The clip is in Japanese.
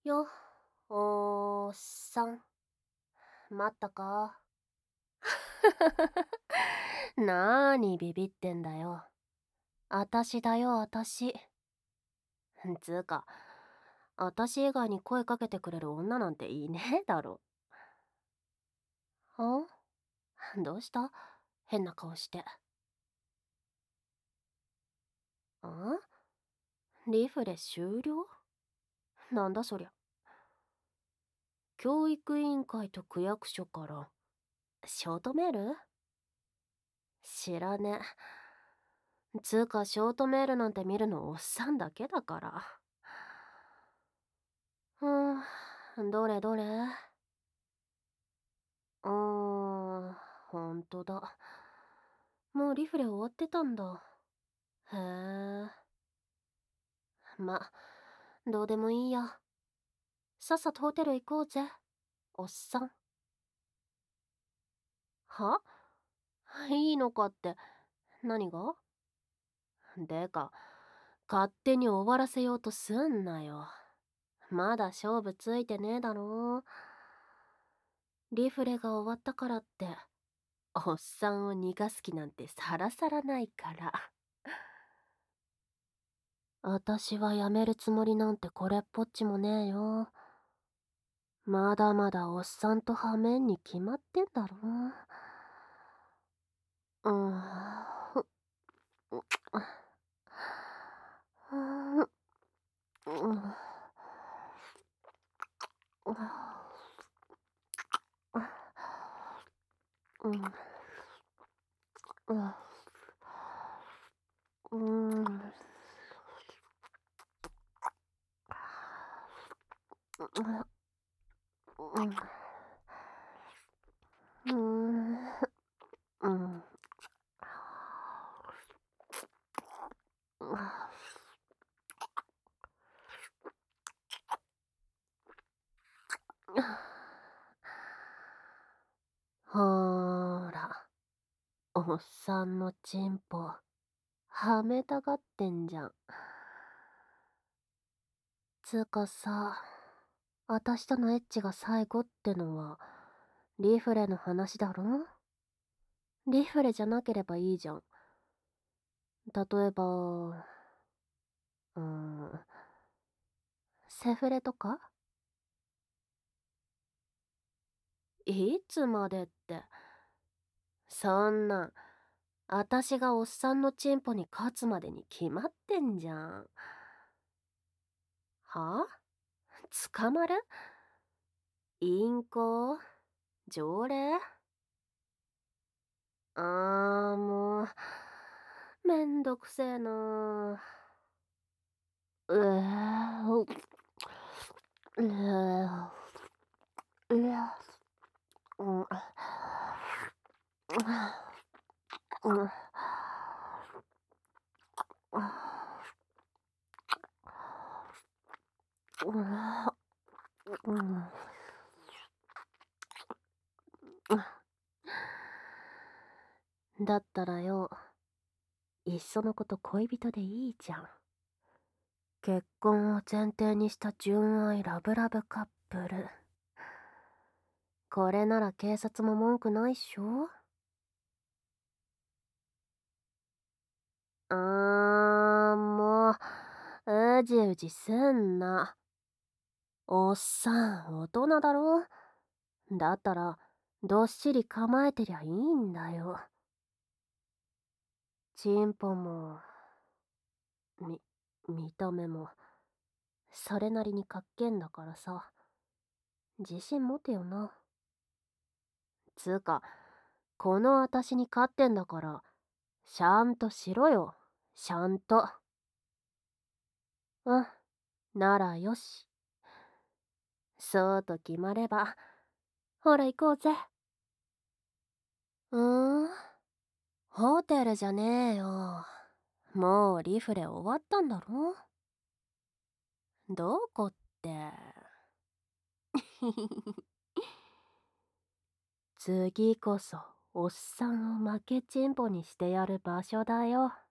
よ、おっさん。待ったか？なーにビビってんだよ。あたしだよ、あたし。つーか、あたし以外に声かけてくれる女なんていねえだろ。ん？どうした？変な顔して。ん？リフレ終了？なんだそりゃ。教育委員会と区役所から、ショートメール？知らねえ。つーか、ショートメールなんて見るのおっさんだけだから。どれどれ。ほんとだ。もうリフレ終わってたんだ。へえ。ま、どうでもいいや。さっさとホテル行こうぜ、おっさん。はいいのかって、何が？でか、勝手に終わらせようとすんなよ。まだ勝負ついてねえだろ。リフレが終わったからって、おっさんを逃がす気なんてさらさらないから。あたしはやめるつもりなんてこれっぽっちもねえよ。まだまだおっさんとはめんに決まってんだろ。うん。ほーら、おっさんのチンポ、はめたがってんじゃん。つーかさ、あたしとのエッチが最後ってのは、リフレの話だろ？リフレじゃなければいいじゃん。例えば、うーん、セフレとか？いつまでって。そんなん、あたしがおっさんのチンポに勝つまでに決まってんじゃん。は？捕まる？淫行？条例？もう、めんどくせえな。うううううん、うん、うん、だったらよ、いっそのこと恋人でいいじゃん。結婚を前提にした純愛ラブラブカップル。これなら警察も文句ないっしょ？もう、うじうじすんな。おっさん、大人だろ？だったら、どっしり構えてりゃいいんだよ。チンポも、み、見た目も、それなりにかっけんだからさ。自信持てよな。つーか、このあたしに勝ってんだから、しゃんとしろよ。しゃんと。うん、ならよし。そうと決まれば、ほら行こうぜ。ん？ホテルじゃねえよ。もうリフレ終わったんだろ？どこって。次こそ、おっさんを負けチンポにしてやる場所だよ。